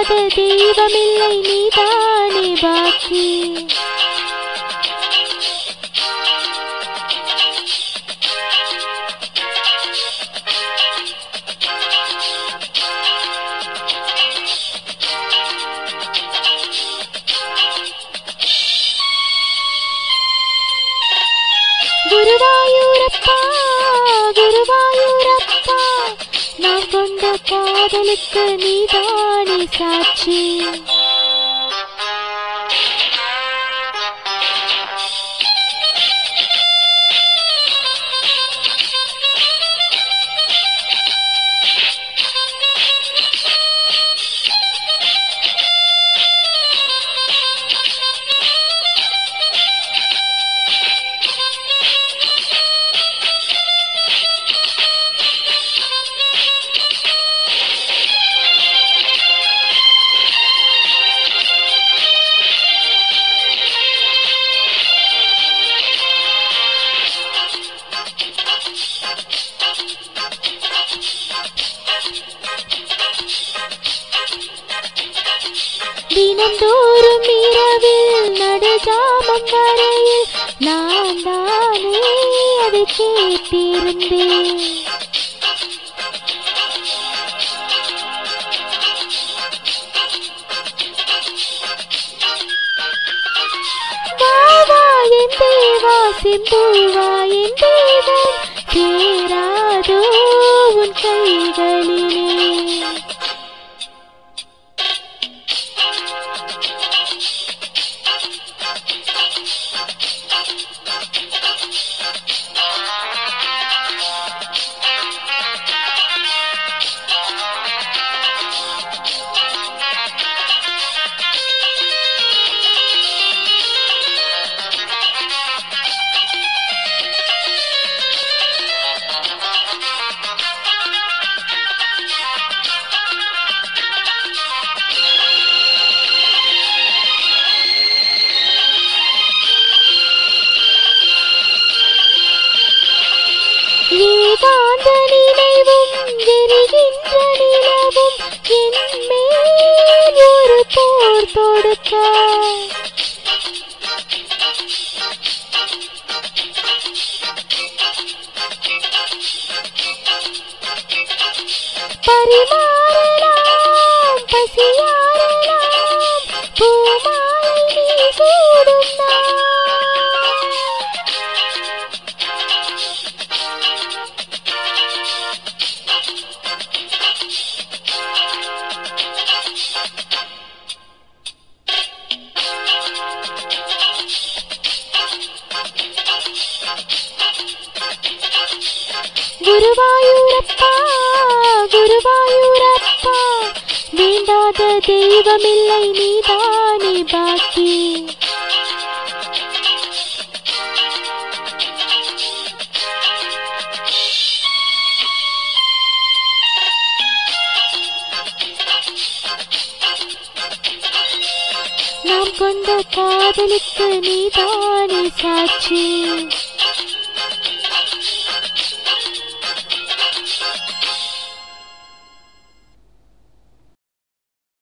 வேண்டாத தெய்வமில்லை நீதானே பாக்கி. குருவாயூரப்பா குருவாயூரப்பா நான் கொண்ட காதலுக்கு நீதானே சாட்சி. தினந்தோறும் இரவில் நடுஜாமம் வரையில் நான் தானே அதை கேட்டிருந்தேன். வாவா என் தேவா செம்பூவா என் தேவம் சேராதோ உன் கைகளிலே. ஏகாந்த நினைவும் எரிகின்ற நிலவும் என் மேல் ஒரு போர் தொடுக்க பரிமாறலாம் பசியாறலாம் பூமாலை நீ சூடும் நான். குருவாயூரப்பா குருவாயூரப்பா வேண்டாத தெய்வமில்லை நீதானே பாக்கி. நாம் கொண்ட காதலுக்கு நீதானே சாட்சி.